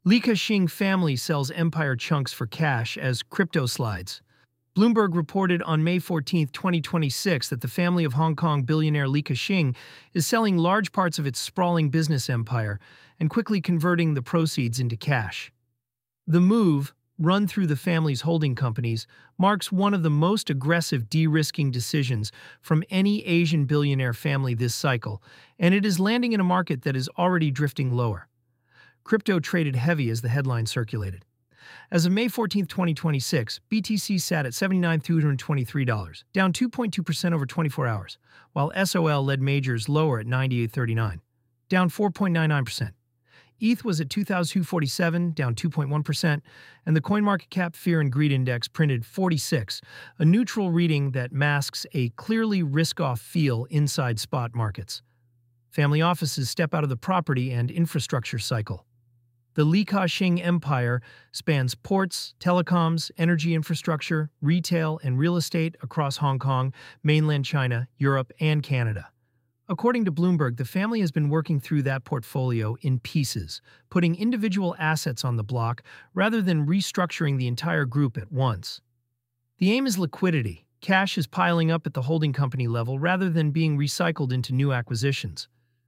Li Ka-shing family sells empire chunks for cash as crypto slides. Bloomberg reported on May 14, 2026 that the family of Hong Kong billionaire Li Ka-shing is selling large parts of its sprawling business empire and quickly converting the proceeds into cash. The move, run through the family's holding companies, marks one of the most aggressive de-risking decisions from any Asian billionaire family this cycle, and it is landing in a market that is already drifting lower. Crypto traded heavy as the headline circulated. As of May 14, 2026, BTC sat at $79,223, down 2.2% over 24 hours, while SOL led majors lower at $98.39, down 4.99%. ETH was at $2,247, down 2.1%, and the CoinMarketCap Fear and Greed Index printed 46, a neutral reading that masks a clearly risk-off feel inside spot markets. Family offices step out of the property and infrastructure cycle. The Li Ka-shing empire spans ports, telecoms, energy infrastructure, retail, and real estate across Hong Kong, mainland China, Europe, and Canada. According to Bloomberg, the family has been working through that portfolio in pieces, putting individual assets on the block rather than restructuring the entire group at once. The aim is liquidity. Cash is piling up at the holding company level rather than being recycled into new acquisitions.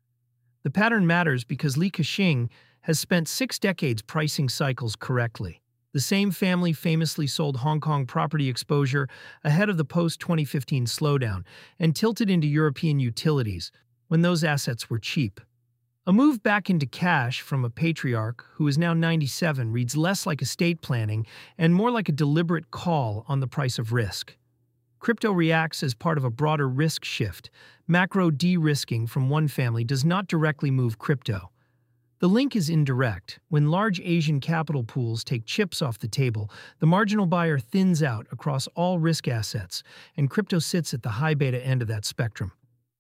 The pattern matters because Li Ka-shing has spent 6 decades pricing cycles correctly. The same family famously sold Hong Kong property exposure ahead of the post-2015 slowdown and tilted into European utilities when those assets were cheap. A move back into cash from a patriarch who is now 97 reads less like estate planning and more like a deliberate call on the price of risk. Crypto reacts as part of a broader risk shift. Macro de-risking from one family does not directly move crypto. The link is indirect. When large Asian capital pools take chips off the table, the marginal buyer thins out across all risk assets, and crypto sits at the high beta end of that spectrum.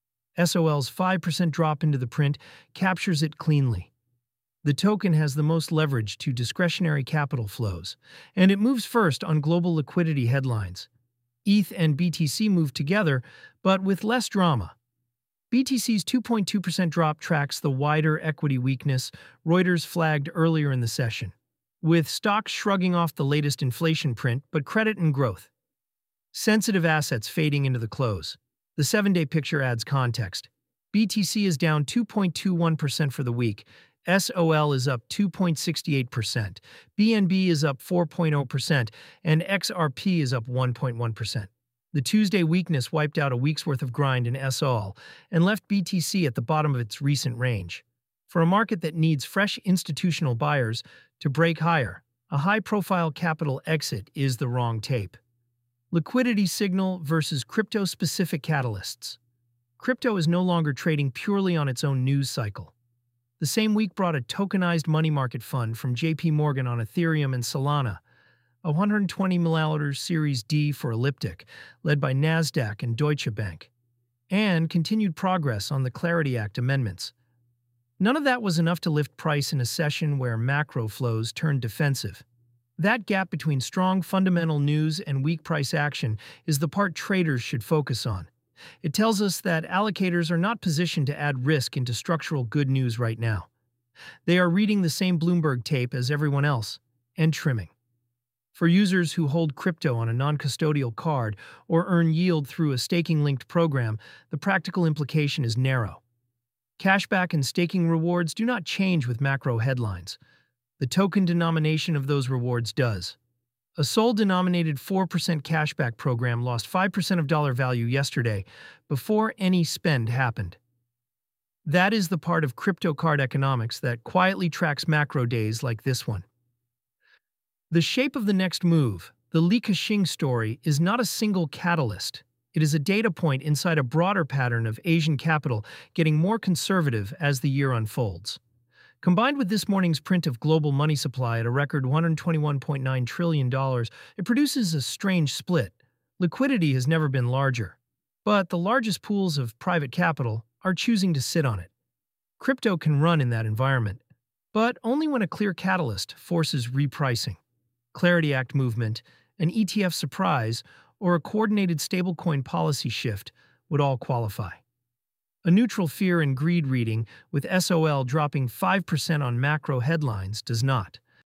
SOL's 5% drop into the print captures it cleanly. The token has the most leverage to discretionary capital flows, and it moves first on global liquidity headlines. ETH and BTC move together, but with less drama. BTC's 2.2% drop tracks the wider equity weakness Reuters flagged earlier in the session, with stocks shrugging off the latest inflation print but credit and growth. Sensitive assets fading into the close. The 7-day picture adds context. BTC is down 2.21% for the week, SOL is up 2.68%, BNB is up 4.0%, and XRP is up 1.1%. The Tuesday weakness wiped out a week's worth of grind in SOL and left BTC at the bottom of its recent range. For a market that needs fresh institutional buyers to break higher, a high-profile capital exit is the wrong tape. Liquidity signal versus crypto-specific catalysts. Crypto is no longer trading purely on its own news cycle. The same week brought a tokenized money market fund from JP Morgan on Ethereum and Solana, a $120 million Series D for Elliptic, led by Nasdaq and Deutsche Bank, and continued progress on the Clarity Act amendments. None of that was enough to lift price in a session where macro flows turned defensive. That gap between strong fundamental news and weak price action is the part traders should focus on. It tells us that allocators are not positioned to add risk into structural good news right now. They are reading the same Bloomberg tape as everyone else, and trimming. For users who hold crypto on a non-custodial card or earn yield through a staking-linked program, the practical implication is narrow. Cashback and staking rewards do not change with macro headlines. The token denomination of those rewards does. A SOL-denominated 4% cashback program lost 5% of dollar value yesterday before any spend happened. That is the part of crypto card economics that quietly tracks macro days like this one. The shape of the next move, the Li Ka-shing story, is not a single catalyst. It is a data point inside a broader pattern of Asian capital getting more conservative as the year unfolds. Combined with this morning's print of global money supply at a record $121.9 trillion, it produces a strange split. Liquidity has never been larger, but the largest pools of private capital are choosing to sit on it. Crypto can run in that environment, but only when a clear catalyst forces repricing. Clarity Act movement, an ETF surprise, or a coordinated stablecoin policy shift would all qualify. A neutral fear and greed reading with SOL dropping 5% on macro headlines does not.